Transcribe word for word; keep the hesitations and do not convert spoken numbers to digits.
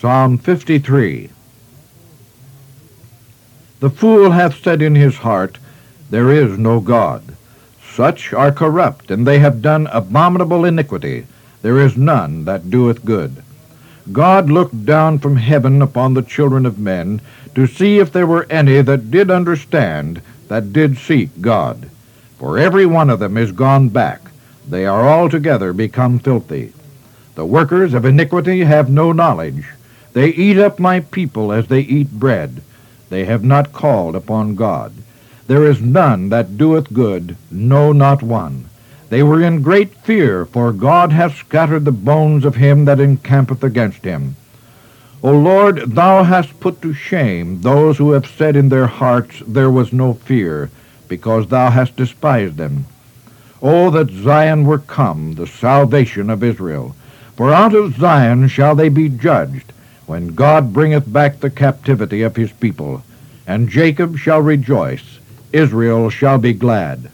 Psalm fifty-three. The fool hath said in his heart, There is no God. Such are corrupt, and they have done abominable iniquity. There is none that doeth good. God looked down from heaven upon the children of men, to see if there were any that did understand, that did seek God. For every one of them is gone back. They are altogether become filthy. The workers of iniquity have no knowledge. They eat up my people as they eat bread. They have not called upon God. There is none that doeth good, no, not one. They were in great fear, for God hath scattered the bones of him that encampeth against him. O Lord, thou hast put to shame those who have said in their hearts, There was no fear, because thou hast despised them. O that Zion were come, the salvation of Israel! For out of Zion shall they be judged, when God bringeth back the captivity of his people. And Jacob shall rejoice, Israel shall be glad.